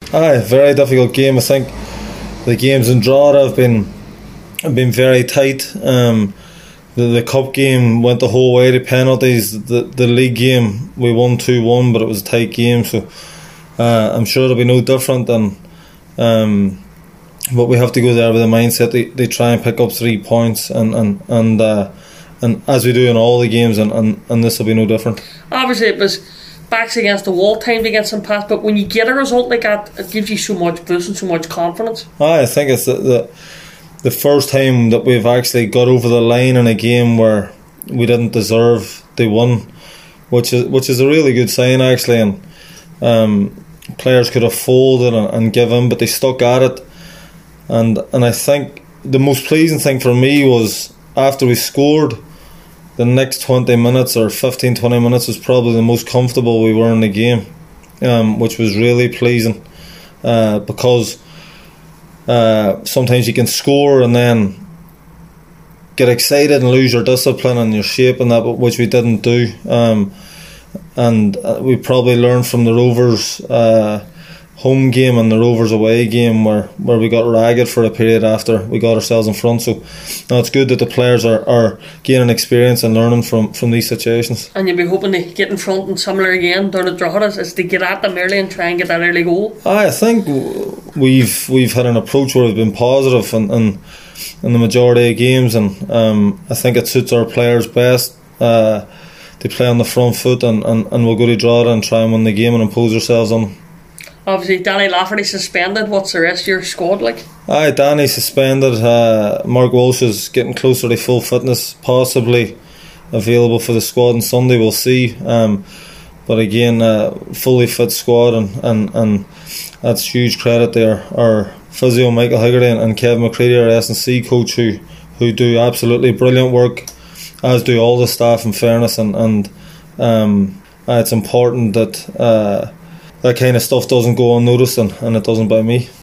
Aye, very difficult game. I think the games in Drogheda have been very tight. The cup game went the whole way to penalties. The league game we won 2-1, but it was a tight game. So I'm sure it'll be no different. But we have to go there with the mindset they try and pick up 3 points, and as we do in all the games, and this will be no different. Obviously, it was backs against the wall time to get some pass, but when you get a result like that, it gives you so much boost and so much confidence. I think it's the first time that we've actually got over the line in a game where we didn't deserve to win, which is a really good sign actually. And players could have folded and given, but they stuck at it. And I think the most pleasing thing for me was after we scored, the next 20 minutes or 15-20 minutes was probably the most comfortable we were in the game, which was really pleasing, because sometimes you can score and then get excited and lose your discipline and your shape and that, which we didn't do. And we probably learned from the Rovers home game and the Rovers away game where we got ragged for a period after we got ourselves in front. So it's good that the players are gaining experience and learning from these situations. And you'll be hoping to get in front and similar again down at Drogheda, is to get at them early and try and get that early goal. I think we've had an approach where we've been positive in the majority of games, and I think it suits our players best. They play on the front foot, and we'll go to Drogheda and try and win the game and impose ourselves on them. Obviously, Danny Lafferty suspended. What's the rest of your squad like? Aye, Danny suspended. Mark Walsh is getting closer to full fitness, possibly available for the squad on Sunday. We'll see. But again, fully fit squad, and that's huge credit to our physio Michael Higgerty and Kevin McCready, our S&C coach, who do absolutely brilliant work, as do all the staff, in fairness. And it's important that that kind of stuff doesn't go unnoticed, and it doesn't by me.